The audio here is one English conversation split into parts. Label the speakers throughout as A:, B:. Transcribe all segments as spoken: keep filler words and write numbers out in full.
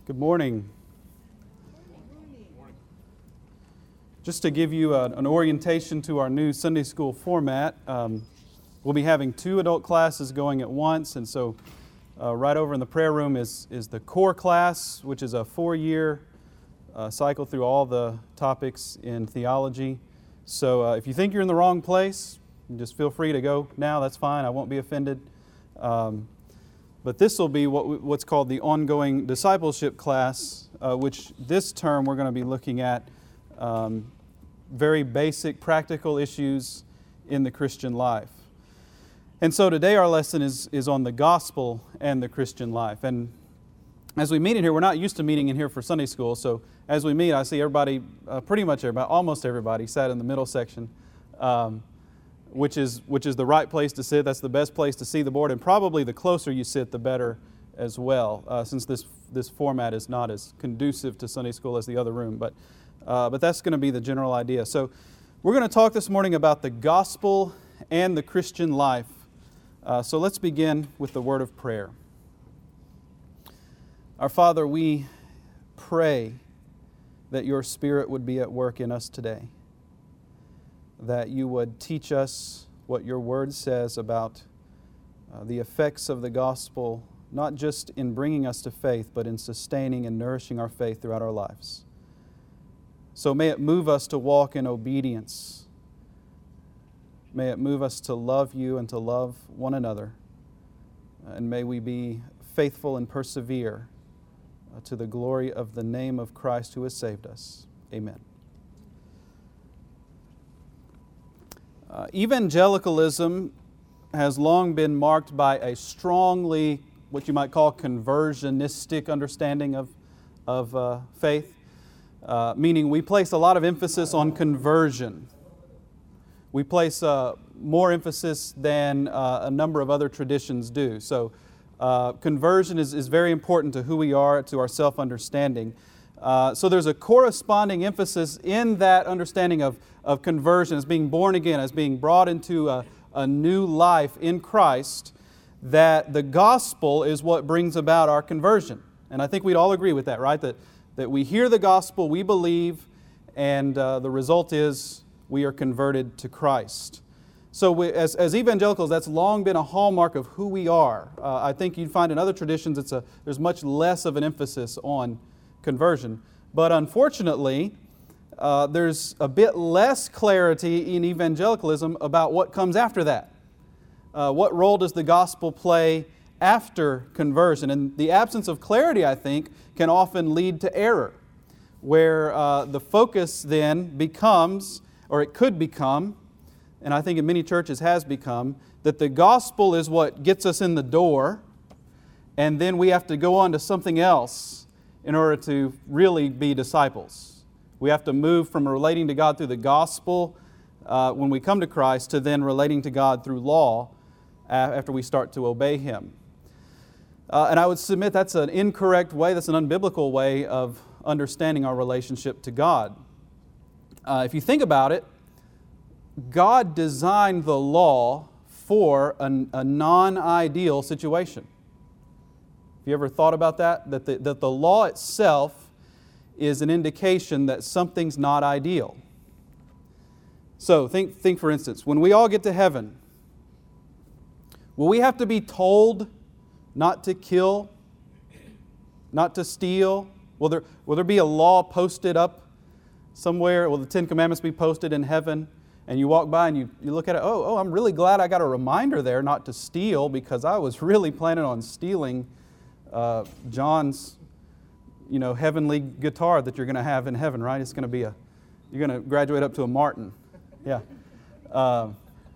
A: Good morning. Just to give you a, an orientation to our new Sunday school format, um, we'll be having two adult classes going at once, and so uh, right over in the prayer room is, is the core class, which is a four-year uh, cycle through all the topics in theology. So uh, if you think you're in the wrong place, just feel free to go now. That's fine. I won't be offended. Um, But this will be what what's called the ongoing discipleship class, uh, which this term we're going to be looking at um, very basic practical issues in the Christian life. And so today our lesson is, is on the gospel and the Christian life. And as we meet in here, we're not used to meeting in here for Sunday school, so as we meet, I see everybody, uh, pretty much everybody, almost everybody sat in the middle section. Um, which is which is the right place to sit. That's the best place to see the board, and probably the closer you sit, the better as well, uh, since this this format is not as conducive to Sunday school as the other room. But uh, but that's going to be the general idea. So we're going to talk this morning about the gospel and the Christian life. Uh, so let's begin with the word of prayer. Our Father, we pray that Your Spirit would be at work in us today, that You would teach us what Your Word says about uh, the effects of the gospel, not just in bringing us to faith, but in sustaining and nourishing our faith throughout our lives. So may it move us to walk in obedience. May it move us to love You and to love one another. And may we be faithful and persevere uh, to the glory of the name of Christ who has saved us. Amen. Uh, evangelicalism has long been marked by a strongly, what you might call, conversionistic understanding of, of uh, faith, uh, meaning we place a lot of emphasis on conversion. We place uh, more emphasis than uh, a number of other traditions do. So uh, conversion is, is very important to who we are, to our self-understanding. Uh, so there's a corresponding emphasis in that understanding of, of conversion as being born again, as being brought into a, a new life in Christ, that the gospel is what brings about our conversion. And I think we'd all agree with that, right? That, that we hear the gospel, we believe, and uh, the result is we are converted to Christ. So we, as, as evangelicals, that's long been a hallmark of who we are. Uh, I think you'd find in other traditions it's a, there's much less of an emphasis on conversion. But unfortunately, uh, there's a bit less clarity in evangelicalism about what comes after that. Uh, what role does the gospel play after conversion? And the absence of clarity, I think, can often lead to error, where uh, the focus then becomes, or it could become, and I think in many churches has become, that the gospel is what gets us in the door, and then we have to go on to something else in order to really be disciples. We have to move from relating to God through the gospel uh, when we come to Christ to then relating to God through law uh, after we start to obey Him. Uh, and I would submit that's an incorrect way, that's an unbiblical way of understanding our relationship to God. Uh, if you think about it, God designed the law for an, a non-ideal situation. Have you ever thought about that? That the, that the law itself is an indication that something's not ideal. So think, think for instance, when we all get to heaven, will we have to be told not to kill, not to steal? Will there, will there be a law posted up somewhere? Will the Ten Commandments be posted in heaven? And you walk by and you, you look at it, oh, oh, I'm really glad I got a reminder there not to steal, because I was really planning on stealing Uh, John's, you know, heavenly guitar that you're going to have in heaven, right? It's going to be a, you're going to graduate up to a Martin. Yeah. Uh,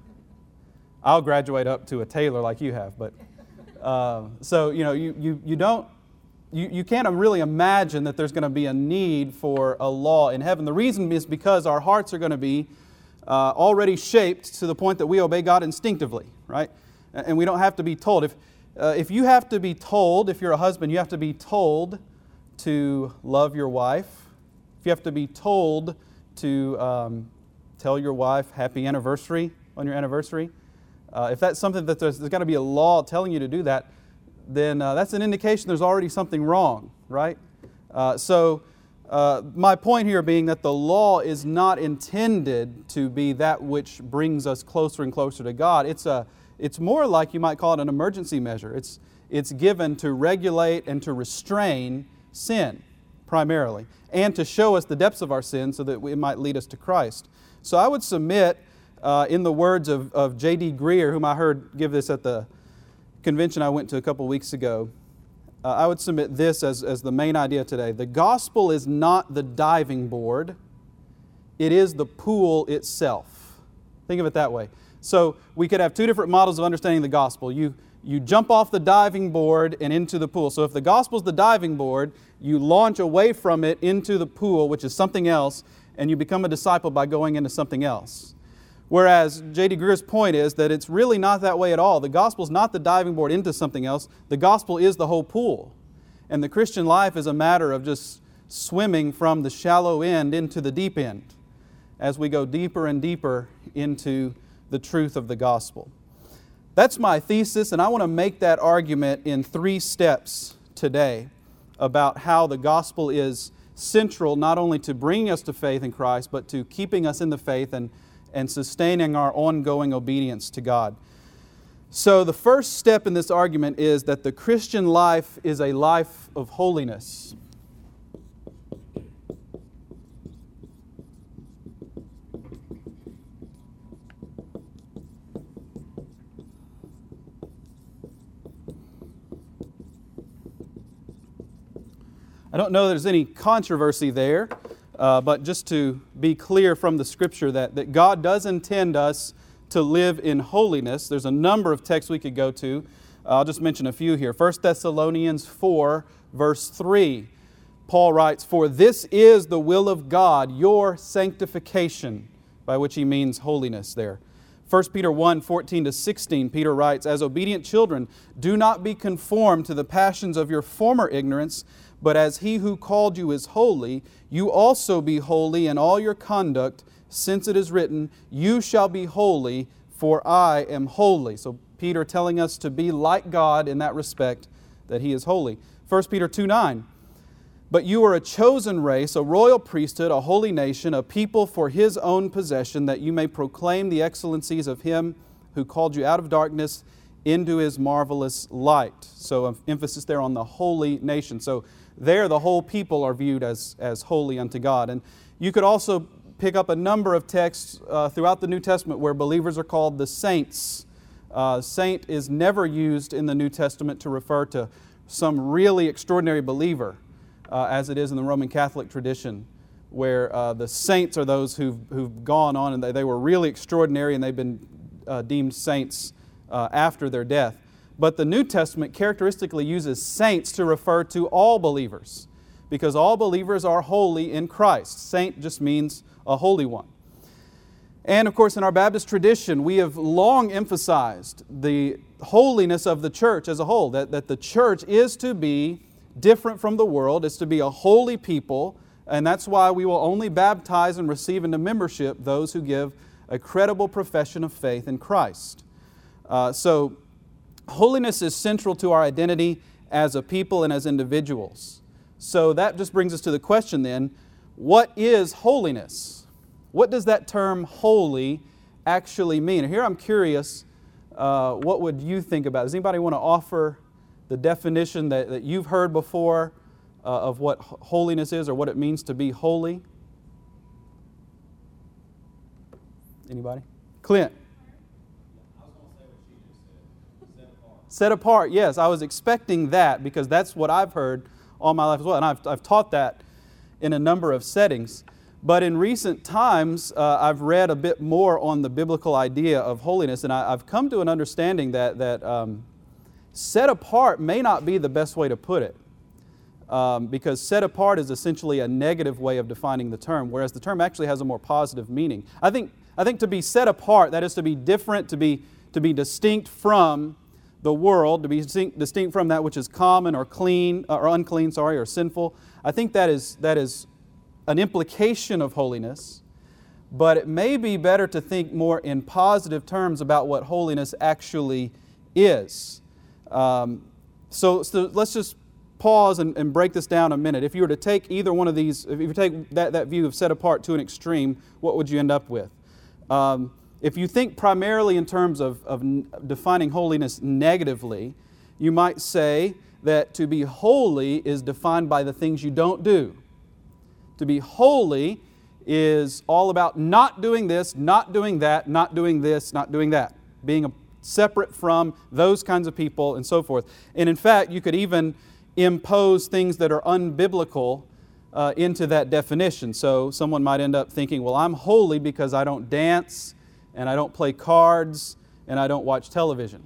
A: I'll graduate up to a Taylor like you have, but, uh, so, you know, you, you, you don't, you, you can't really imagine that there's going to be a need for a law in heaven. The reason is because our hearts are going to be uh, already shaped to the point that we obey God instinctively, right? And we don't have to be told. If Uh, if you have to be told, if you're a husband, you have to be told to love your wife. If you have to be told to um, tell your wife happy anniversary on your anniversary, uh, if that's something that there's, there's got to be a law telling you to do that, then uh, that's an indication there's already something wrong, right? Uh, so uh, my point here being that the law is not intended to be that which brings us closer and closer to God. It's a, it's more like you might call it an emergency measure. It's, it's given to regulate and to restrain sin, primarily, and to show us the depths of our sin so that it might lead us to Christ. So I would submit, uh, in the words of, of J D Greer, whom I heard give this at the convention I went to a couple weeks ago, uh, I would submit this as, as the main idea today. The gospel is not the diving board, it is the pool itself. Think of it that way. So we could have two different models of understanding the gospel. You, you jump off the diving board and into the pool. So if the gospel is the diving board, you launch away from it into the pool, which is something else, and you become a disciple by going into something else. Whereas J D Greer's point is that it's really not that way at all. The gospel is not the diving board into something else. The gospel is the whole pool. And the Christian life is a matter of just swimming from the shallow end into the deep end as we go deeper and deeper into the truth of the gospel. That's my thesis, and I want to make that argument in three steps today about how the gospel is central not only to bringing us to faith in Christ, but to keeping us in the faith and, and sustaining our ongoing obedience to God. So the first step in this argument is that the Christian life is a life of holiness. I don't know that there's any controversy there, uh, but just to be clear from the Scripture that, that God does intend us to live in holiness. There's a number of texts we could go to. I'll just mention a few here. First Thessalonians four, verse three. Paul writes, "For this is the will of God, your sanctification," by which he means holiness there. First Peter one, fourteen to sixteen, Peter writes, "As obedient children, do not be conformed to the passions of your former ignorance, but as He who called you is holy, you also be holy in all your conduct, since it is written, 'You shall be holy, for I am holy.'" So Peter telling us to be like God in that respect, that He is holy. First Peter two, nine, "But you are a chosen race, a royal priesthood, a holy nation, a people for His own possession, that you may proclaim the excellencies of Him who called you out of darkness into His marvelous light." So emphasis there on the holy nation. So there the whole people are viewed as, as holy unto God. And you could also pick up a number of texts uh, throughout the New Testament where believers are called the saints. Uh, saint is never used in the New Testament to refer to some really extraordinary believer, uh, as it is in the Roman Catholic tradition, where uh, the saints are those who've, who've gone on and they, they were really extraordinary and they've been uh, deemed saints uh, after their death. But the New Testament characteristically uses saints to refer to all believers, because all believers are holy in Christ. Saint just means a holy one. And of course, in our Baptist tradition, we have long emphasized the holiness of the church as a whole, that, that the church is to be different from the world, is to be a holy people, and that's why we will only baptize and receive into membership those who give a credible profession of faith in Christ. Uh, so, holiness is central to our identity as a people and as individuals. So that just brings us to the question then, what is holiness? What does that term holy actually mean? And here I'm curious, uh, what would you think about it? Does anybody want to offer the definition that, that you've heard before uh, of what holiness is or what it means to be holy? Anybody? Clint? Set apart, yes. I was expecting that because that's what I've heard all my life as well. And I've, I've taught that in a number of settings. But in recent times, uh, I've read a bit more on the biblical idea of holiness. And I, I've come to an understanding that, that um, set apart may not be the best way to put it. Um, because set apart is essentially a negative way of defining the term, whereas the term actually has a more positive meaning. I think, I think to be set apart, that is to be different, to be, to be distinct from the world, to be distinct, distinct from that which is common or clean or unclean, sorry, or sinful. I think that is that is an implication of holiness, but it may be better to think more in positive terms about what holiness actually is. Um, so, so let's just pause and, and break this down a minute. If you were to take either one of these, if you take that, that view of set apart to an extreme, what would you end up with? Um, if you think primarily in terms of, of defining holiness negatively, you might say that to be holy is defined by the things you don't do. To be holy is all about not doing this, not doing that, not doing this, not doing that. Being a, separate from those kinds of people and so forth. And in fact, you could even impose things that are unbiblical uh, into that definition. So someone might end up thinking, well, I'm holy because I don't dance, and I don't play cards, and I don't watch television.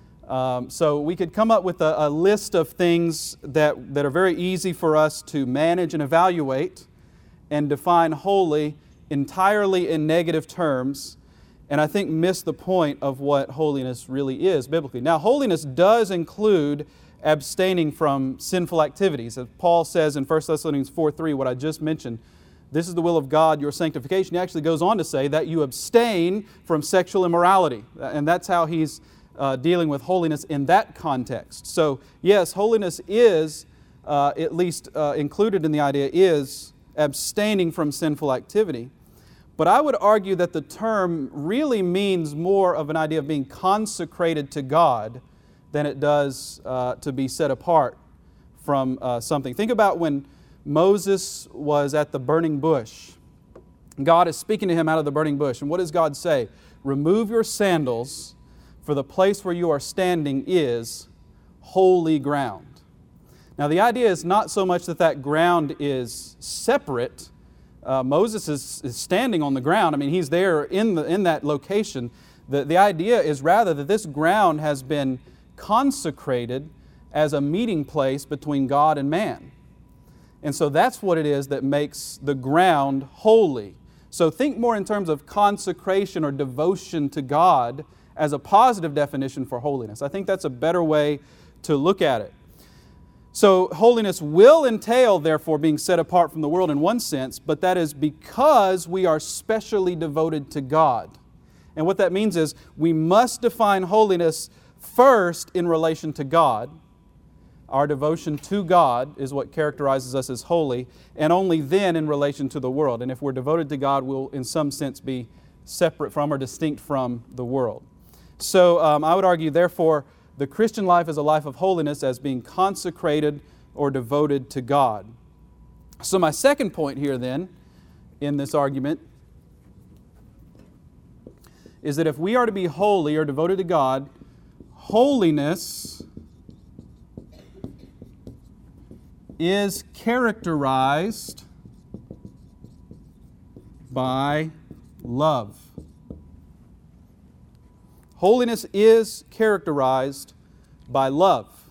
A: Um, so we could come up with a, a list of things that, that are very easy for us to manage and evaluate and define holy entirely in negative terms, and I think miss the point of what holiness really is biblically. Now, holiness does include abstaining from sinful activities. As Paul says in First Thessalonians four three, what I just mentioned, this is the will of God, your sanctification. He actually goes on to say that you abstain from sexual immorality, and that's how he's uh, dealing with holiness in that context. So, yes, holiness is, uh, at least uh, included in the idea, is abstaining from sinful activity. But I would argue that the term really means more of an idea of being consecrated to God than it does uh, to be set apart from uh, something. Think about when Moses was at the burning bush. God is speaking to him out of the burning bush. And what does God say? Remove your sandals, for the place where you are standing is holy ground. Now, the idea is not so much that that ground is separate. Uh, Moses is, is standing on the ground. I mean, he's there in, the, in that location. The, the idea is rather that this ground has been consecrated as a meeting place between God and man. And so that's what it is that makes the ground holy. So think more in terms of consecration or devotion to God as a positive definition for holiness. I think that's a better way to look at it. So holiness will entail, therefore, being set apart from the world in one sense, but that is because we are specially devoted to God. And what that means is we must define holiness first in relation to God. Our devotion to God is what characterizes us as holy, and only then in relation to the world. And if we're devoted to God, we'll in some sense be separate from or distinct from the world. So um, I would argue, therefore, the Christian life is a life of holiness as being consecrated or devoted to God. So my second point here then, in this argument, is that if we are to be holy or devoted to God, holiness is characterized by love. Holiness is characterized by love.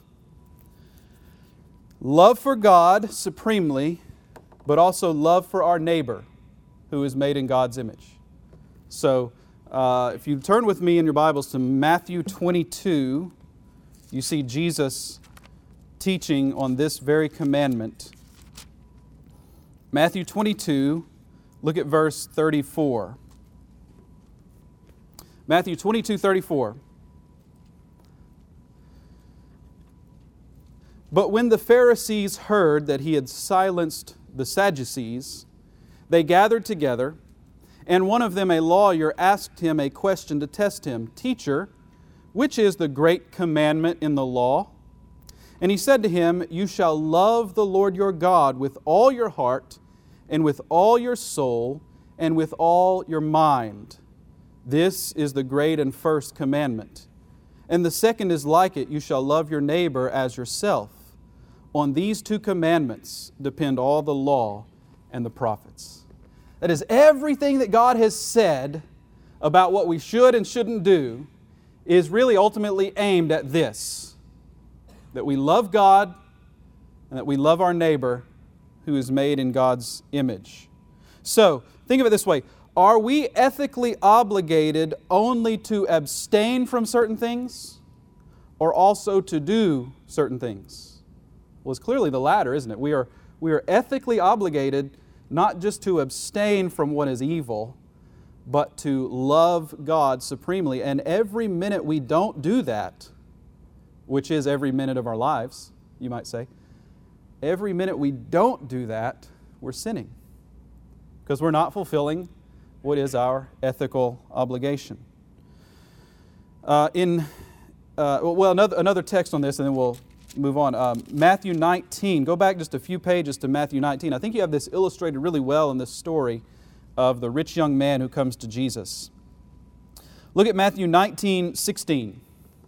A: Love for God supremely, but also love for our neighbor who is made in God's image. So, uh, if you turn with me in your Bibles to Matthew twenty-two, you see Jesus teaching on this very commandment. Matthew twenty-two, look at verse thirty-four. Matthew twenty-two, thirty-four. But when the Pharisees heard that he had silenced the Sadducees, they gathered together, and one of them, a lawyer, asked him a question to test him. Teacher, which is the great commandment in the law? And he said to him, You shall love the Lord your God with all your heart, and with all your soul, and with all your mind. This is the great and first commandment. And the second is like it, you shall love your neighbor as yourself. On these two commandments depend all the law and the prophets. That is, everything that God has said about what we should and shouldn't do is really ultimately aimed at this: that we love God and that we love our neighbor who is made in God's image. So, think of it this way. Are we ethically obligated only to abstain from certain things, or also to do certain things? Well, it's clearly the latter, isn't it? We are, we are ethically obligated not just to abstain from what is evil, but to love God supremely. And every minute we don't do that, which is every minute of our lives, you might say, every minute we don't do that, we're sinning, because we're not fulfilling what is our ethical obligation. Uh, in uh, well, another another text on this, and then we'll move on. Um, Matthew nineteen. Go back just a few pages to Matthew nineteen. I think you have this illustrated really well in this story of the rich young man who comes to Jesus. Look at Matthew nineteen sixteen.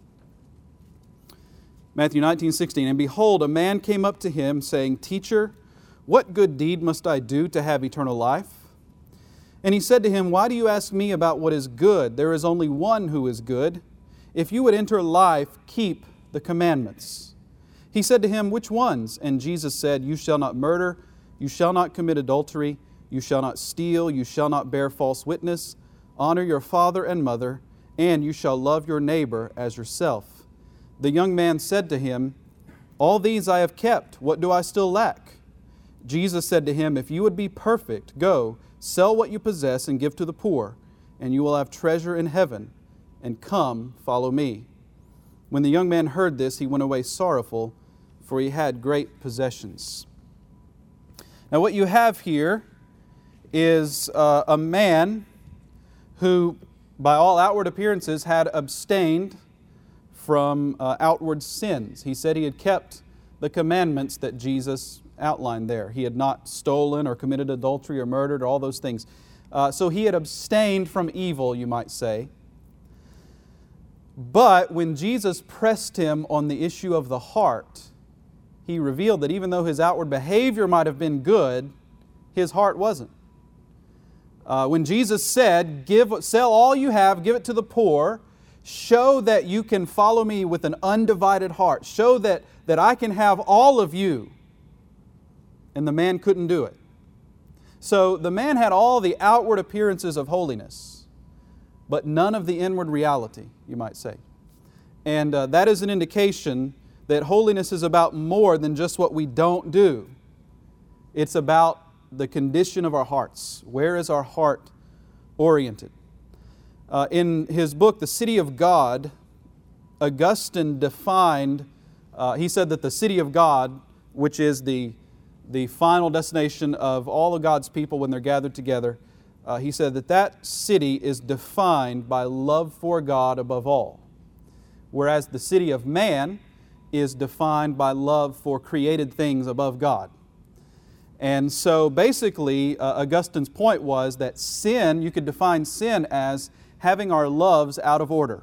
A: Matthew nineteen sixteen. And behold, a man came up to him, saying, Teacher, what good deed must I do to have eternal life? And he said to him, Why do you ask me about what is good? There is only one who is good. If you would enter life, keep the commandments. He said to him, Which ones? And Jesus said, You shall not murder, you shall not commit adultery, you shall not steal, you shall not bear false witness, honor your father and mother, and you shall love your neighbor as yourself. The young man said to him, All these I have kept, what do I still lack? Jesus said to him, If you would be perfect, go, sell what you possess and give to the poor, and you will have treasure in heaven, and come, follow me. When the young man heard this, he went away sorrowful, for he had great possessions. Now what you have here is uh, a man who, by all outward appearances, had abstained from uh, outward sins. He said he had kept the commandments that Jesus outlined there. He had not stolen or committed adultery or murdered or all those things. Uh, so he had abstained from evil, you might say. But when Jesus pressed him on the issue of the heart, he revealed that even though his outward behavior might have been good, his heart wasn't. Uh, when Jesus said, "Give, sell all you have, give it to the poor, show that you can follow me with an undivided heart. Show that, that I can have all of you." And the man couldn't do it. So the man had all the outward appearances of holiness, but none of the inward reality, you might say. And uh, that is an indication that holiness is about more than just what we don't do. It's about the condition of our hearts. Where is our heart oriented? Uh, in his book, The City of God, Augustine defined, uh, he said that the city of God, which is the, the final destination of all of God's people when they're gathered together, uh, he said that that city is defined by love for God above all. Whereas the city of man is defined by love for created things above God. And so basically, uh, Augustine's point was that sin, you could define sin as having our loves out of order.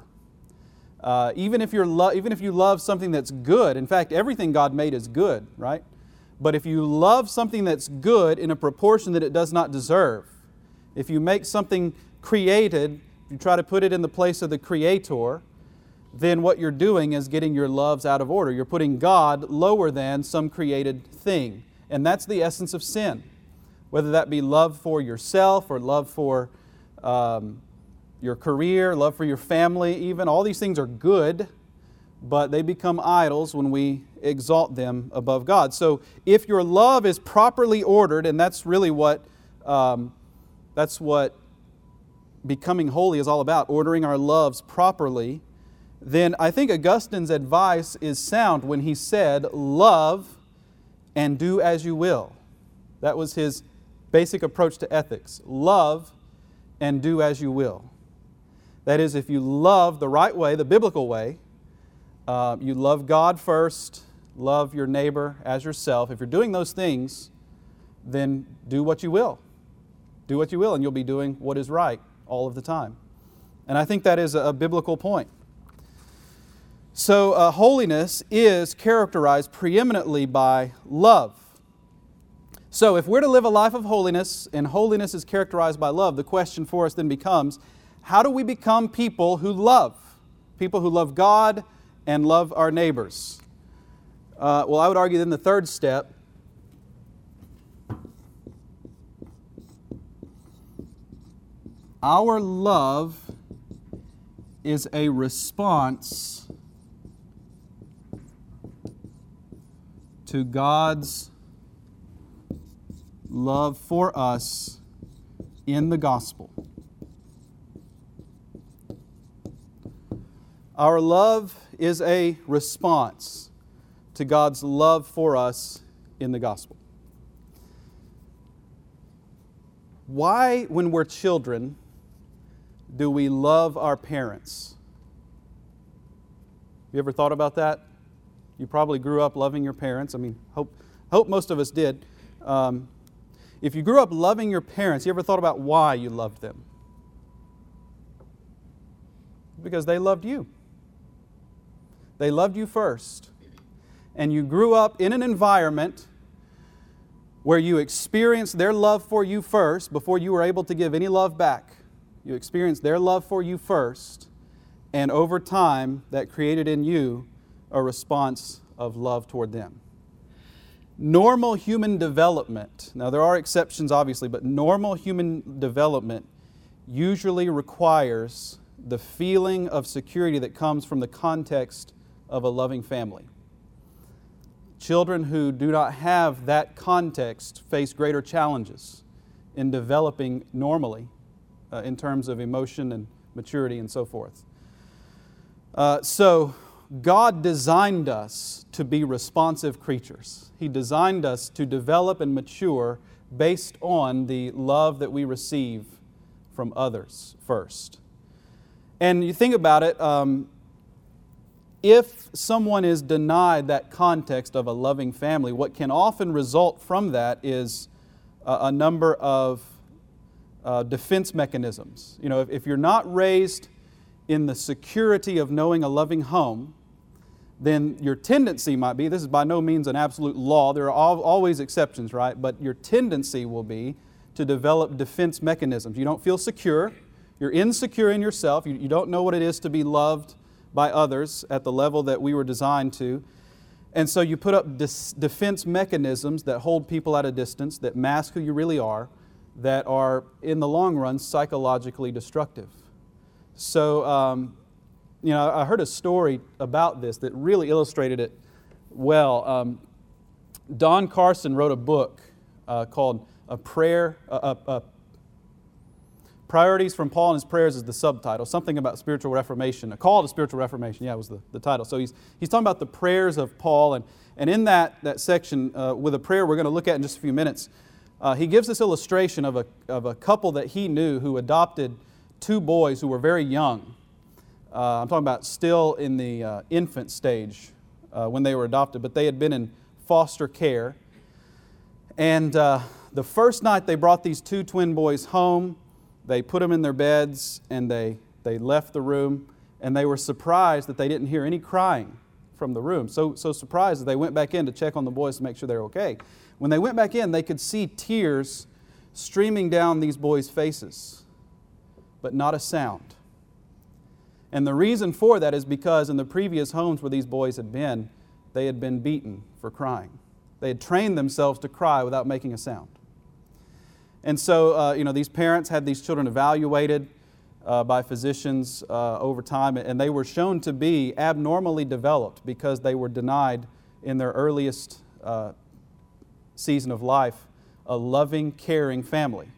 A: Uh, even if you're lo- even if you love something that's good, in fact, everything God made is good, right? But if you love something that's good in a proportion that it does not deserve, if you make something created, you try to put it in the place of the Creator, then what you're doing is getting your loves out of order. You're putting God lower than some created thing. And that's the essence of sin. Whether that be love for yourself or love for um, your career, love for your family even. All these things are good, but they become idols when we exalt them above God. So if your love is properly ordered, and that's really what, um, that's what becoming holy is all about, ordering our loves properly, then I think Augustine's advice is sound when he said, love and do as you will. That was his basic approach to ethics. Love and do as you will. That is, if you love the right way, the biblical way, uh, you love God first, love your neighbor as yourself. If you're doing those things, then do what you will. Do what you will, and you'll be doing what is right all of the time. And I think that is a, a biblical point. So uh, holiness is characterized preeminently by love. So if we're to live a life of holiness, and holiness is characterized by love, the question for us then becomes, how do we become people who love? People who love God and love our neighbors? Uh, well, I would argue then the third step our love is a response to God's love for us in the gospel. Our love is a response to God's love for us in the gospel. Why, when we're children, do we love our parents? You ever thought about that? You probably grew up loving your parents. I mean, hope hope most of us did. Um, if you grew up loving your parents, you ever thought about why you loved them? Because they loved you. They loved you first. And you grew up in an environment where you experienced their love for you first before you were able to give any love back. You experienced their love for you first, and over time, that created in you a response of love toward them. Normal human development, now there are exceptions obviously, but normal human development usually requires the feeling of security that comes from the context of a loving family. Children who do not have that context face greater challenges in developing normally uh, in terms of emotion and maturity and so forth. Uh, so, God designed us to be responsive creatures. He designed us to develop and mature based on the love that we receive from others first. And you think about it, um, if someone is denied that context of a loving family, what can often result from that is a, a number of uh, defense mechanisms. You know, if, if you're not raised in the security of knowing a loving home, then your tendency might be, this is by no means an absolute law, there are al- always exceptions, right? But your tendency will be to develop defense mechanisms. You don't feel secure, you're insecure in yourself, you, you don't know what it is to be loved by others at the level that we were designed to. And so you put up dis- defense mechanisms that hold people at a distance, that mask who you really are, that are, in the long run, psychologically destructive. So, um, you know, I heard a story about this that really illustrated it well. Um, Don Carson wrote a book uh, called A Prayer, uh, uh, uh, Priorities from Paul and His Prayers is the subtitle, something about spiritual reformation, a call to spiritual reformation, yeah, was the, the title. So he's he's talking about the prayers of Paul, and, and in that, that section uh, with a prayer we're going to look at in just a few minutes, uh, he gives this illustration of a, of a couple that he knew who adopted two boys who were very young. Uh, I'm talking about still in the uh, infant stage uh, when they were adopted, but they had been in foster care. And uh, the first night they brought these two twin boys home, they put them in their beds and they, they left the room, and they were surprised that they didn't hear any crying from the room. So, so surprised that they went back in to check on the boys to make sure they're okay. When they went back in, they could see tears streaming down these boys' faces, but not a sound. And the reason for that is because in the previous homes where these boys had been, they had been beaten for crying. They had trained themselves to cry without making a sound. And so, uh, you know, these parents had these children evaluated uh, by physicians uh, over time, and they were shown to be abnormally developed because they were denied in their earliest uh, season of life a loving, caring family.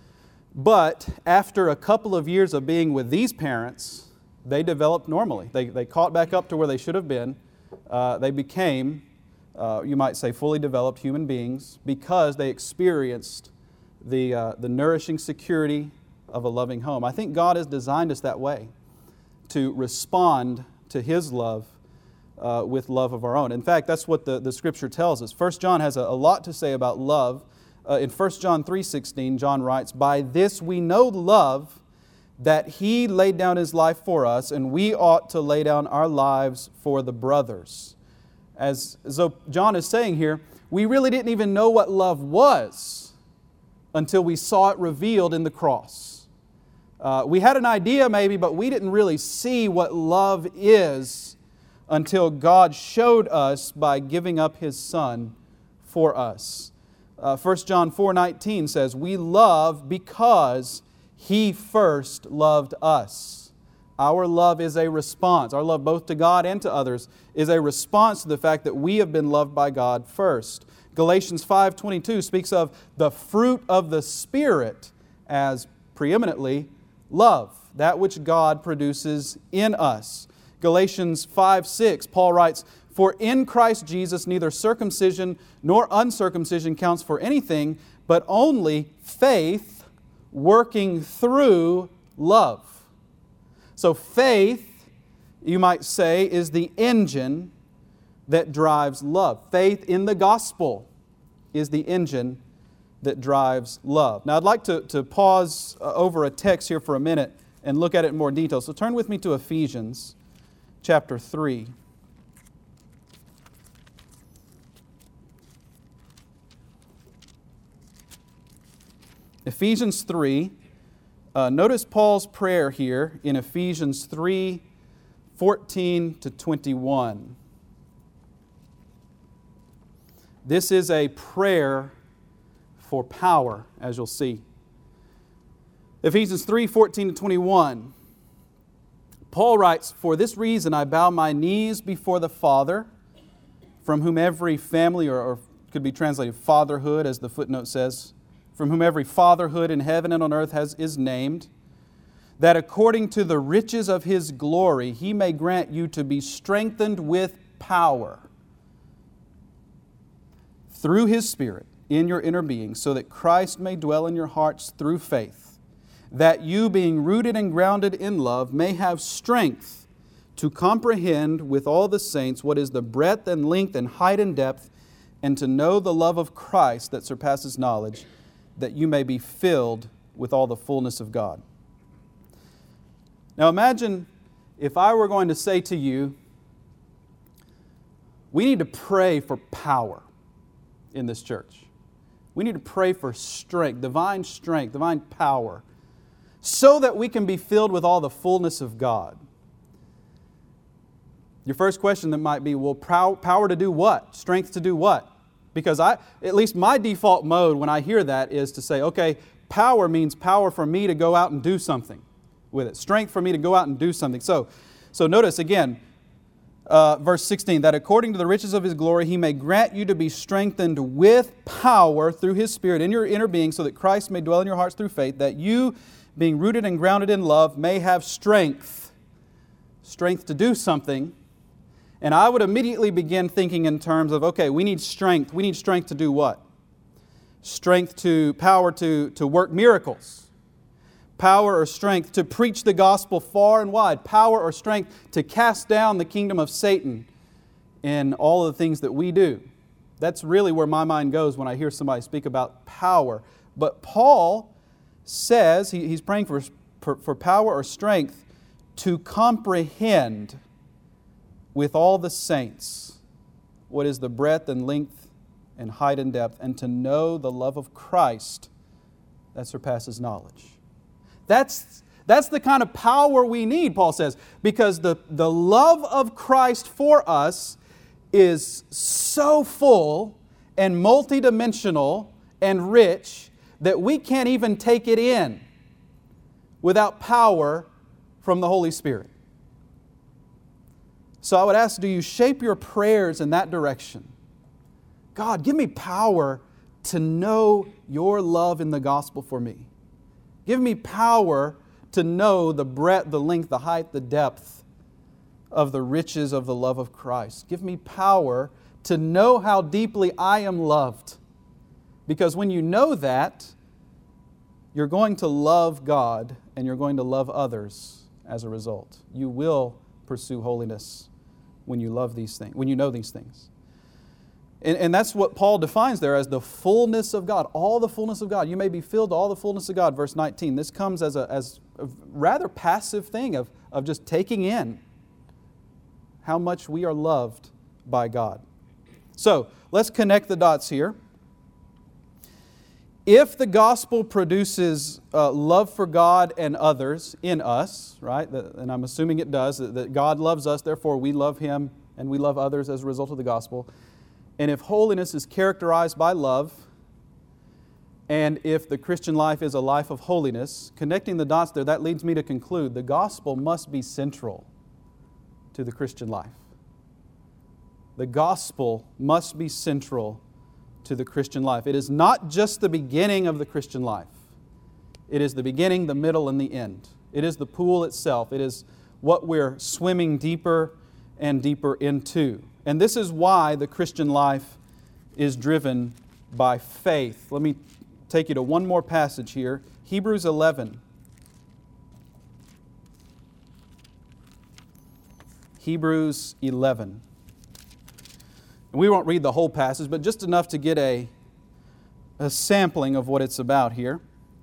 A: But after a couple of years of being with these parents, they developed normally. They, they caught back up to where they should have been. Uh, they became, uh, you might say, fully developed human beings because they experienced the, uh, the nourishing security of a loving home. I think God has designed us that way, to respond to His love uh, with love of our own. In fact, that's what the, the Scripture tells us. First John has a, a lot to say about love. Uh, in First John three sixteen, John writes, "By this we know love, that He laid down His life for us, and we ought to lay down our lives for the brothers." As, as though John is saying here, we really didn't even know what love was until we saw it revealed in the cross. Uh, we had an idea maybe, but we didn't really see what love is until God showed us by giving up His Son for us. Uh, First John four nineteen says, "We love because He first loved us." Our love is a response. Our love both to God and to others is a response to the fact that we have been loved by God first. Galatians five twenty-two speaks of the fruit of the Spirit as preeminently love, that which God produces in us. Galatians five six, Paul writes, For in Christ Jesus neither circumcision nor uncircumcision counts for anything, but only faith working through love. So faith, you might say, is the engine that drives love. Faith in the gospel is the engine that drives love. Now I'd like to, to pause uh, over a text here for a minute and look at it in more detail. So turn with me to Ephesians chapter three. Ephesians three. Uh, notice Paul's prayer here in Ephesians three, fourteen to twenty-one. This is a prayer for power, as you'll see. Ephesians three, fourteen to twenty-one. Paul writes, "For this reason I bow my knees before the Father, from whom every family," or, or could be translated fatherhood, as the footnote says, "from whom every fatherhood in heaven and on earth has, is named, that according to the riches of His glory He may grant you to be strengthened with power through His Spirit in your inner being, so that Christ may dwell in your hearts through faith, that you, being rooted and grounded in love, may have strength to comprehend with all the saints what is the breadth and length and height and depth, and to know the love of Christ that surpasses knowledge, that you may be filled with all the fullness of God." Now imagine if I were going to say to you, we need to pray for power in this church. We need to pray for strength, divine strength, divine power, so that we can be filled with all the fullness of God. Your first question that might be, well, power to do what? Strength to do what? Because I, at least my default mode when I hear that is to say, okay, power means power for me to go out and do something with it. Strength for me to go out and do something. So, so notice again, uh, verse sixteen, that according to the riches of His glory He may grant you to be strengthened with power through His Spirit in your inner being, so that Christ may dwell in your hearts through faith, that you, being rooted and grounded in love, may have strength. Strength to do something. And I would immediately begin thinking in terms of, okay, we need strength. We need strength to do what? Strength to, power to, to work miracles. Power or strength to preach the gospel far and wide. Power or strength to cast down the kingdom of Satan in all of the things that we do. That's really where my mind goes when I hear somebody speak about power. But Paul says, he, he's praying for, for, for power or strength to comprehend with all the saints what is the breadth and length and height and depth, and to know the love of Christ that surpasses knowledge. That's, that's the kind of power we need, Paul says, because the, the love of Christ for us is so full and multidimensional and rich that we can't even take it in without power from the Holy Spirit. So I would ask, do you shape your prayers in that direction? God, give me power to know Your love in the gospel for me. Give me power to know the breadth, the length, the height, the depth of the riches of the love of Christ. Give me power to know how deeply I am loved. Because when you know that, you're going to love God and you're going to love others as a result. You will pursue holiness when you love these things, when you know these things. And, and that's what Paul defines there as the fullness of God, all the fullness of God. You may be filled to all the fullness of God, verse nineteen. This comes as a, as a rather passive thing of, of just taking in how much we are loved by God. So, let's connect the dots here. If the gospel produces uh, love for God and others in us, right, and I'm assuming it does, that God loves us, therefore we love Him and we love others as a result of the gospel. And if holiness is characterized by love, and if the Christian life is a life of holiness, connecting the dots there, that leads me to conclude the gospel must be central to the Christian life. The gospel must be central to the Christian life. It is not just the beginning of the Christian life. It is the beginning, the middle, and the end. It is the pool itself. It is what we're swimming deeper and deeper into. And this is why the Christian life is driven by faith. Let me take you to one more passage here. Hebrews eleven. Hebrews eleven. And we won't read the whole passage, but just enough to get a, a sampling of what it's about here.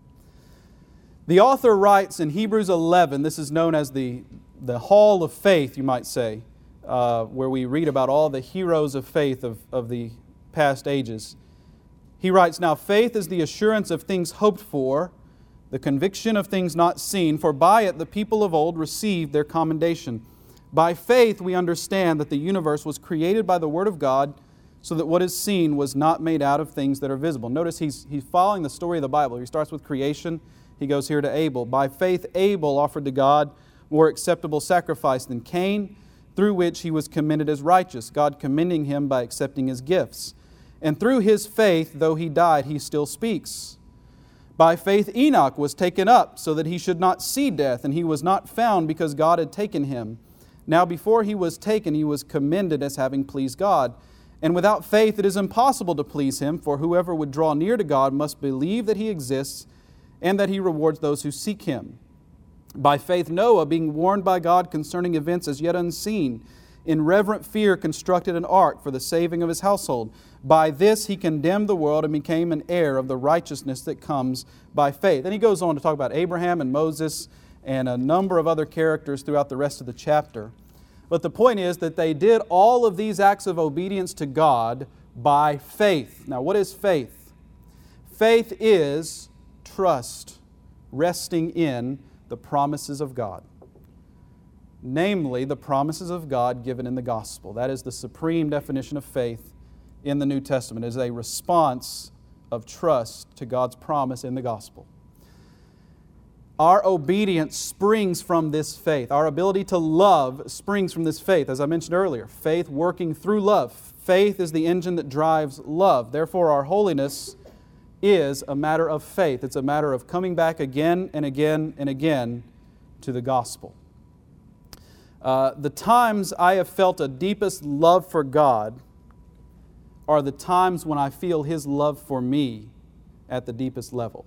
A: The author writes in Hebrews eleven, this is known as the, the Hall of Faith, you might say, uh, where we read about all the heroes of faith of, of the past ages. He writes, "Now faith is the assurance of things hoped for, the conviction of things not seen, for by it the people of old received their commendation. By faith we understand that the universe was created by the Word of God, so that what is seen was not made out of things that are visible." Notice he's, he's following the story of the Bible. He starts with creation. He goes here to Abel. "By faith Abel offered to God more acceptable sacrifice than Cain, through which he was commended as righteous, God commending him by accepting his gifts. And through his faith, though he died, he still speaks. By faith Enoch was taken up, so that he should not see death, and he was not found because God had taken him. Now before he was taken, he was commended as having pleased God. And without faith it is impossible to please Him, for whoever would draw near to God must believe that He exists, and that He rewards those who seek Him. By faith Noah, being warned by God concerning events as yet unseen, in reverent fear constructed an ark for the saving of his household. By this he condemned the world and became an heir of the righteousness that comes by faith." Then he goes on to talk about Abraham and Moses and a number of other characters throughout the rest of the chapter. But the point is that they did all of these acts of obedience to God by faith. Now, what is faith? Faith is trust, resting in the promises of God. Namely, the promises of God given in the gospel. That is the supreme definition of faith in the New Testament, is a response of trust to God's promise in the gospel. Our obedience springs from this faith. Our ability to love springs from this faith, as I mentioned earlier. Faith working through love. Faith is the engine that drives love. Therefore, our holiness is a matter of faith. It's a matter of coming back again and again and again to the gospel. Uh, the times I have felt a deepest love for God are the times when I feel His love for me at the deepest level.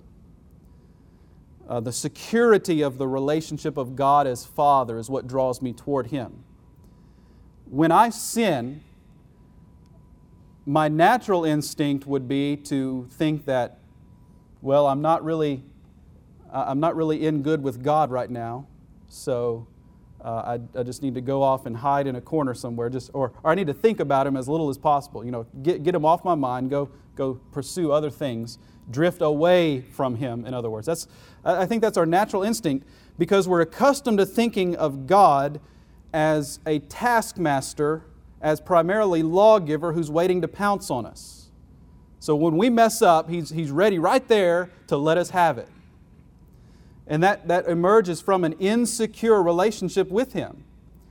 A: Uh, the security of the relationship of God as Father is what draws me toward Him. When I sin, my natural instinct would be to think that, well, I'm not really, I'm not really in good with God right now, so uh, I, I just need to go off and hide in a corner somewhere, just or, or I need to think about Him as little as possible. You know, get get Him off my mind. Go go pursue other things. Drift away from Him, in other words. That's, I think that's our natural instinct, because we're accustomed to thinking of God as a taskmaster, as primarily lawgiver who's waiting to pounce on us. So when we mess up, He's, he's ready right there to let us have it. And that, that emerges from an insecure relationship with Him.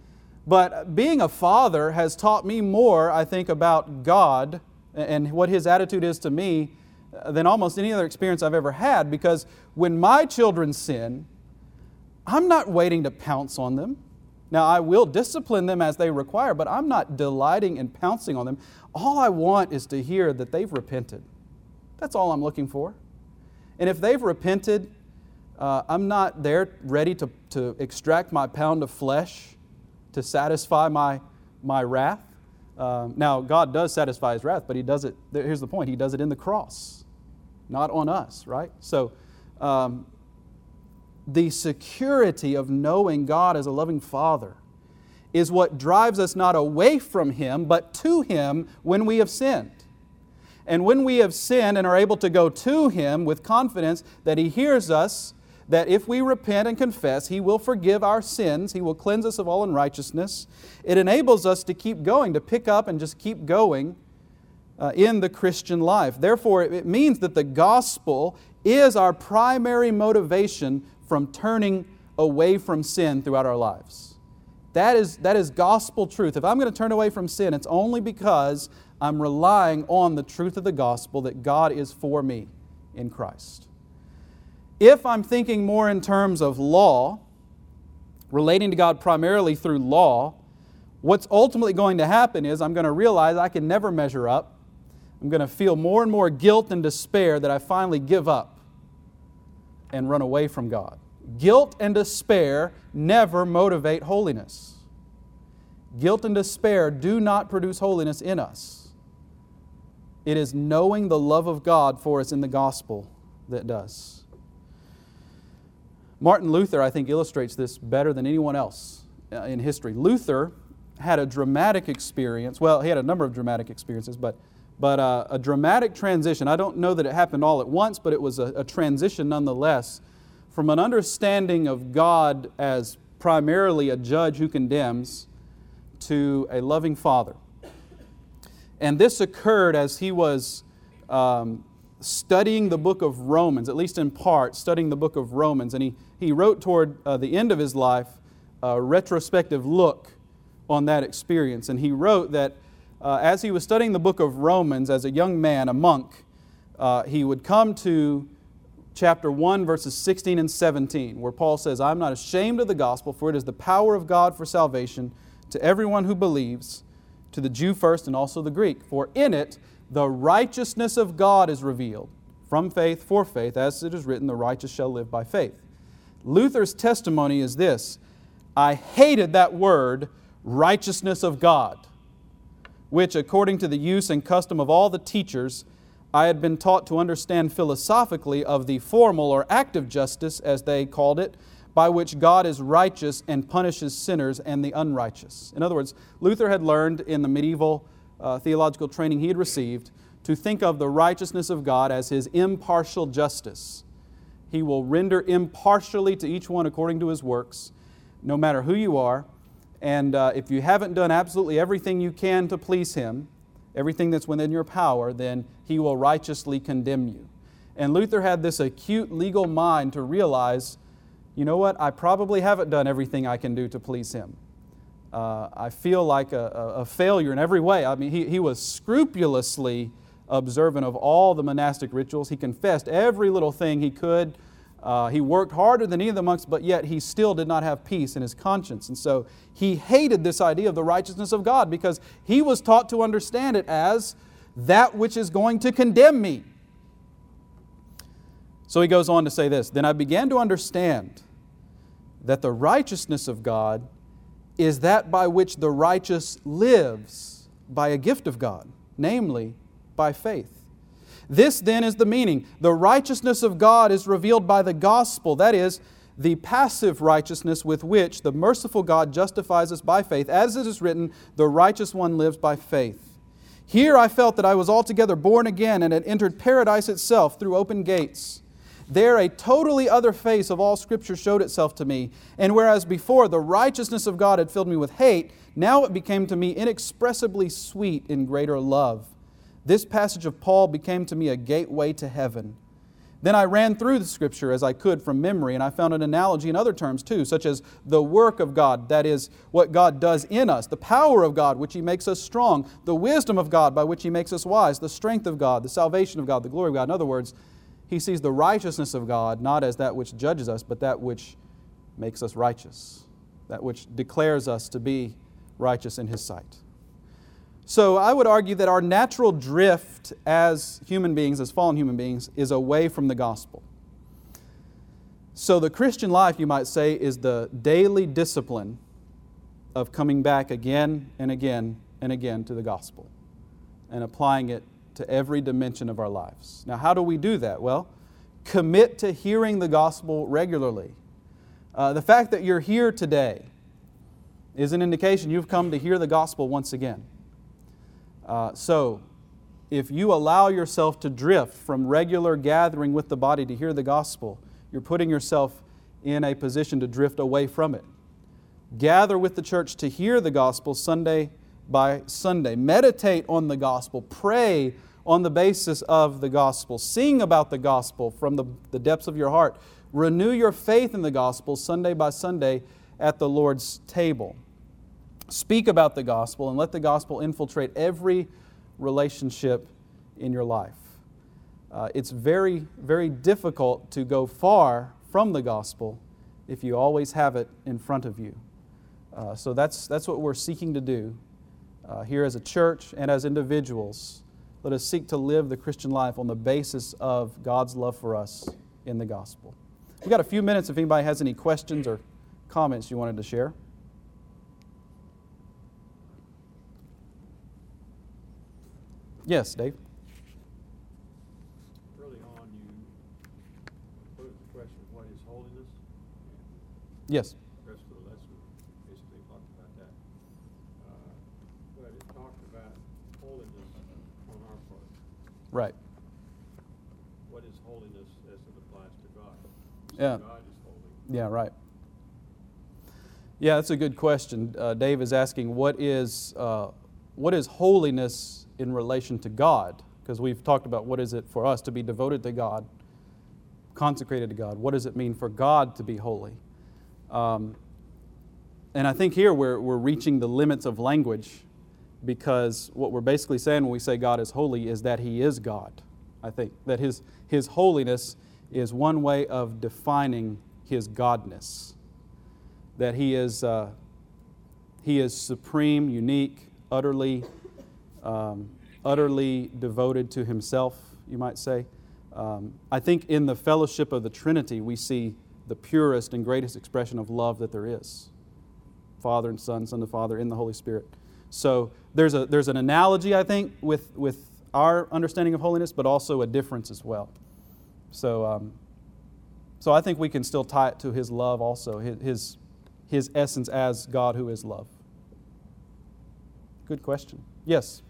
A: But being a father has taught me more, I think, about God and what His attitude is to me than almost any other experience I've ever had, because when my children sin, I'm not waiting to pounce on them. Now, I will discipline them as they require, but I'm not delighting in pouncing on them. All I want is to hear that they've repented. That's all I'm looking for. And if they've repented, uh, I'm not there ready to, to extract my pound of flesh to satisfy my, my wrath. Um, now, God does satisfy His wrath, but He does it, here's the point, He does it in the cross, not on us, right? So, um, the security of knowing God as a loving Father is what drives us not away from Him, but to Him when we have sinned. And when we have sinned and are able to go to Him with confidence that He hears us, that if we repent and confess, He will forgive our sins, He will cleanse us of all unrighteousness. It enables us to keep going, to pick up and just keep going uh, in the Christian life. Therefore, it means that the gospel is our primary motivation from turning away from sin throughout our lives. That is, that is gospel truth. If I'm going to turn away from sin, it's only because I'm relying on the truth of the gospel that God is for me in Christ. If I'm thinking more in terms of law, relating to God primarily through law, what's ultimately going to happen is I'm going to realize I can never measure up. I'm going to feel more and more guilt and despair that I finally give up and run away from God. Guilt and despair never motivate holiness. Guilt and despair do not produce holiness in us. It is knowing the love of God for us in the gospel that does. Martin Luther, I think, illustrates this better than anyone else in history. Luther had a dramatic experience. Well, he had a number of dramatic experiences, but, but uh, a dramatic transition. I don't know that it happened all at once, but it was a, a transition nonetheless from an understanding of God as primarily a judge who condemns to a loving Father. And this occurred as he was um, studying the book of Romans, at least in part, studying the book of Romans. And he, he wrote toward uh, the end of his life a retrospective look on that experience. And he wrote that uh, as he was studying the book of Romans as a young man, a monk, uh, he would come to chapter one, verses sixteen and seventeen, where Paul says, "I am not ashamed of the gospel, for it is the power of God for salvation to everyone who believes, to the Jew first and also the Greek. For in it the righteousness of God is revealed, from faith for faith, as it is written, the righteous shall live by faith." Luther's testimony is this: I hated that word, righteousness of God, which, according to the use and custom of all the teachers, I had been taught to understand philosophically of the formal or active justice, as they called it, by which God is righteous and punishes sinners and the unrighteous. In other words, Luther had learned in the medieval uh, theological training he had received to think of the righteousness of God as His impartial justice. He will render impartially to each one according to his works, no matter who you are. And uh, if you haven't done absolutely everything you can to please Him, everything that's within your power, then He will righteously condemn you. And Luther had this acute legal mind to realize, you know what, I probably haven't done everything I can do to please Him. Uh, I feel like a, a failure in every way. I mean, he, he was scrupulously observant of all the monastic rituals. He confessed every little thing he could. Uh, he worked harder than any of the monks, but yet he still did not have peace in his conscience. And so he hated this idea of the righteousness of God because he was taught to understand it as that which is going to condemn me. So he goes on to say this: "Then I began to understand that the righteousness of God is that by which the righteous lives by a gift of God, namely by faith. This then is the meaning. The righteousness of God is revealed by the gospel, that is, the passive righteousness with which the merciful God justifies us by faith. As it is written, the righteous one lives by faith. Here I felt that I was altogether born again and had entered paradise itself through open gates. There a totally other face of all Scripture showed itself to me, and whereas before the righteousness of God had filled me with hate, now it became to me inexpressibly sweet in greater love. This passage of Paul became to me a gateway to heaven. Then I ran through the Scripture as I could from memory, and I found an analogy in other terms too, such as the work of God, that is, what God does in us, the power of God, which He makes us strong, the wisdom of God, by which He makes us wise, the strength of God, the salvation of God, the glory of God. In other words, he sees the righteousness of God not as that which judges us, but that which makes us righteous, that which declares us to be righteous in His sight. So I would argue that our natural drift as human beings, as fallen human beings, is away from the gospel. So the Christian life, you might say, is the daily discipline of coming back again and again and again to the gospel and applying it to every dimension of our lives. Now, how do we do that? Well, commit to hearing the gospel regularly. Uh, the fact that you're here today is an indication you've come to hear the gospel once again. Uh, so, if you allow yourself to drift from regular gathering with the body to hear the gospel, you're putting yourself in a position to drift away from it. Gather with the church to hear the gospel Sunday by Sunday. Meditate on the gospel. Pray on the basis of the gospel. Sing about the gospel from the, the depths of your heart. Renew your faith in the gospel Sunday by Sunday at the Lord's table. Speak about the gospel and let the gospel infiltrate every relationship in your life. Uh, it's very, very difficult to go far from the gospel if you always have it in front of you. Uh, so that's, that's what we're seeking to do uh, here as a church and as individuals. Let us seek to live the Christian life on the basis of God's love for us in the gospel. We've got a few minutes if anybody has any questions or comments you wanted to share. Yes, Dave?
B: Early on, you posed the question, what is holiness?
A: Yes.
B: The rest of the lesson basically talked about that. Uh, but it talked about holiness on our part.
A: Right.
B: What is holiness as it applies to God?
A: Yeah.
B: God is holy.
A: Yeah, right. Yeah, that's a good question. Uh, Dave is asking, what is uh, what is holiness in relation to God? Because we've talked about what is it for us to be devoted to God, consecrated to God. What does it mean for God to be holy? Um, and I think here we're, we're reaching the limits of language, because what we're basically saying when we say God is holy is that He is God. I think that His, His holiness is one way of defining His godness. That He is, uh, He is supreme, unique, utterly, um, utterly devoted to Himself, you might say. Um, I think in the fellowship of the Trinity we see the purest and greatest expression of love that there is. Father and Son, Son to Father, in the Holy Spirit. So there's a there's an analogy, I think, with, with our understanding of holiness, but also a difference as well. So um, so I think we can still tie it to His love also, His, His His essence as God who is love. Good question. Yes?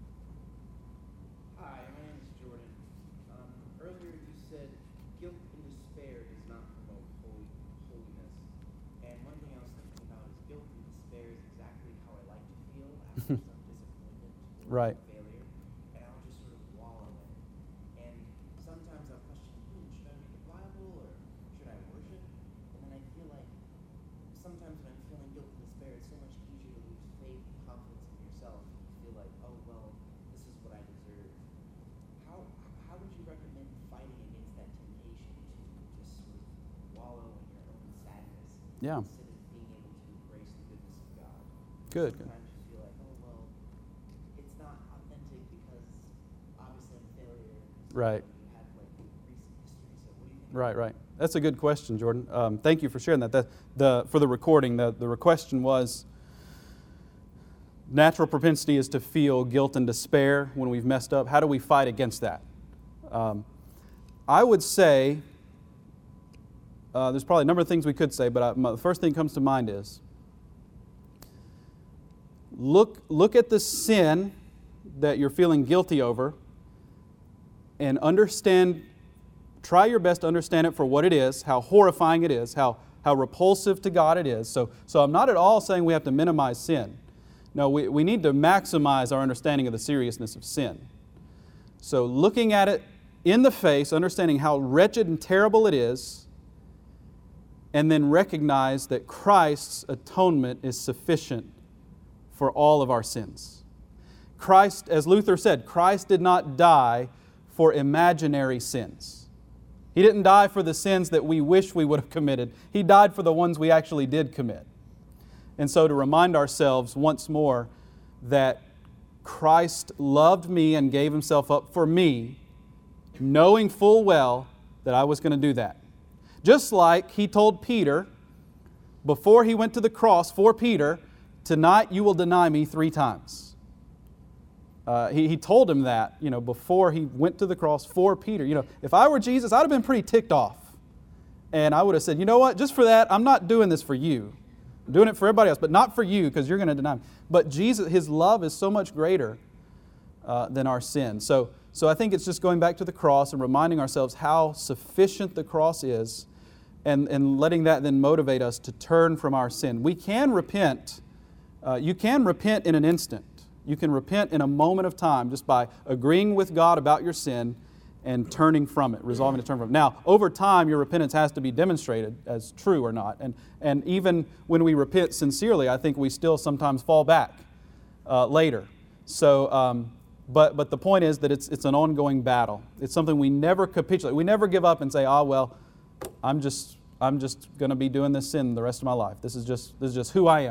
C: Hi, my name is Jordan. Um, earlier you said guilt and despair does not promote holy, holiness. And one thing I was thinking about is guilt and despair is exactly how I like to feel after some disappointment or
A: Right.
C: failure. And I'll just sort of wallow in it. And sometimes I'll question, hmm, should I read the Bible or should I worship? And then I feel like sometimes when I'm feeling guilt and despair, it's so much easier to lose faith and confidence in yourself. You feel like, oh, well, this is what I deserve. How how would you recommend fighting against that temptation to just sort of wallow in your own sadness
A: Yeah.
C: instead of being able to embrace the goodness of God?
A: Good. good.
C: Sometimes you feel like, oh, well, it's not authentic because obviously I'm a failure.
A: Right.
C: You have like recent history. So what do you think?
A: Right, right. That's a good question, Jordan. Um, thank you for sharing that. That the for the recording, the, the question was, natural propensity is to feel guilt and despair when we've messed up. How do we fight against that? Um, I would say, uh, there's probably a number of things we could say, but I, my, the first thing that comes to mind is, look, look at the sin that you're feeling guilty over and understand, try your best to understand it for what it is, how horrifying it is, how, how repulsive to God it is. So, so I'm not at all saying we have to minimize sin. No, we, we need to maximize our understanding of the seriousness of sin. So looking at it in the face, understanding how wretched and terrible it is, and then recognize that Christ's atonement is sufficient for all of our sins. Christ, as Luther said, Christ did not die for imaginary sins. He didn't die for the sins that we wish we would have committed. He died for the ones we actually did commit. And so to remind ourselves once more that Christ loved me and gave Himself up for me, knowing full well that I was going to do that. Just like He told Peter, before He went to the cross for Peter, tonight you will deny me three times. Uh, he, he told him that, you know, before He went to the cross for Peter. You know, if I were Jesus, I'd have been pretty ticked off. And I would have said, you know what, just for that, I'm not doing this for you. I'm doing it for everybody else, but not for you, because you're going to deny me. But Jesus, His love is so much greater uh, than our sin. So, so I think it's just going back to the cross and reminding ourselves how sufficient the cross is, and, and letting that then motivate us to turn from our sin. We can repent. Uh, you can repent in an instant. You can repent in a moment of time just by agreeing with God about your sin and turning from it, resolving to turn from it. Now, over time, your repentance has to be demonstrated as true or not. And, and even when we repent sincerely, I think we still sometimes fall back uh, later. So, um, but but the point is that it's it's an ongoing battle. It's something we never capitulate. We never give up and say, "Ah, well, I'm just I'm just going to be doing this sin the rest of my life. This is just this is just who I am."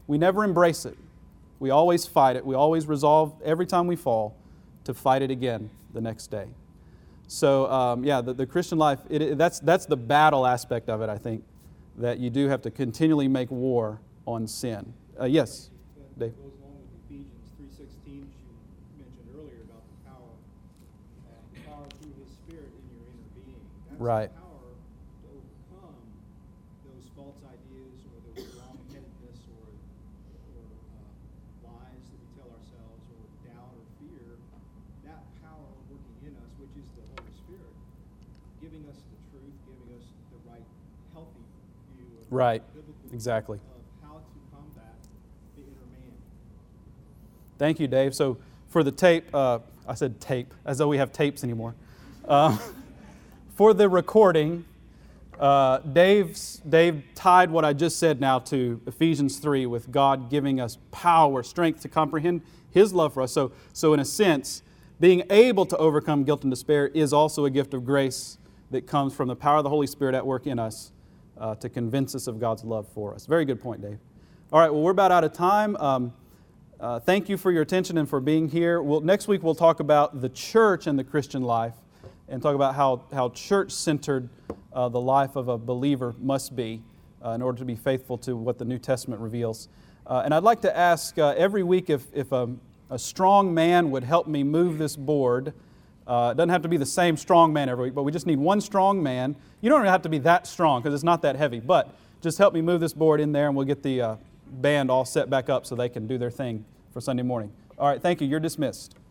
A: we never embrace it. We always fight it. We always resolve every time we fall to fight it again the next day. So, um, yeah, the, the Christian life, it, it, that's, that's the battle aspect of it, I think, that you do have to continually make war on sin. Uh, yes,
B: That
A: Dave?
B: goes along with Ephesians three sixteen, which you mentioned earlier about the power, uh, the power through His Spirit in your inner being. That's
A: Right.
B: the power to overcome those false ideas or those wrong-headedness or, or uh, lies that we tell ourselves or doubt or fear. That power working in us, which is the Holy Spirit, giving us the truth, giving us the right, healthy view of
A: Right.
B: biblical
A: Exactly.
B: of how to combat the inner man.
A: Thank you, Dave. So for the tape, uh, I said tape, as though we have tapes anymore. Uh, for the recording, uh, Dave's, Dave tied what I just said now to Ephesians three with God giving us power, strength to comprehend His love for us. So, so in a sense, being able to overcome guilt and despair is also a gift of grace that comes from the power of the Holy Spirit at work in us uh, to convince us of God's love for us. Very good point, Dave. All right, well, we're about out of time. Um, uh, thank you for your attention and for being here. We'll, next week, we'll talk about the church and the Christian life and talk about how, how church-centered uh, the life of a believer must be uh, in order to be faithful to what the New Testament reveals. Uh, and I'd like to ask uh, every week if, if a, a strong man would help me move this board. Uh, it doesn't have to be the same strong man every week, but we just need one strong man. You don't even have to be that strong because it's not that heavy, but just help me move this board in there and we'll get the uh, band all set back up so they can do their thing for Sunday morning. All right, thank you. You're dismissed.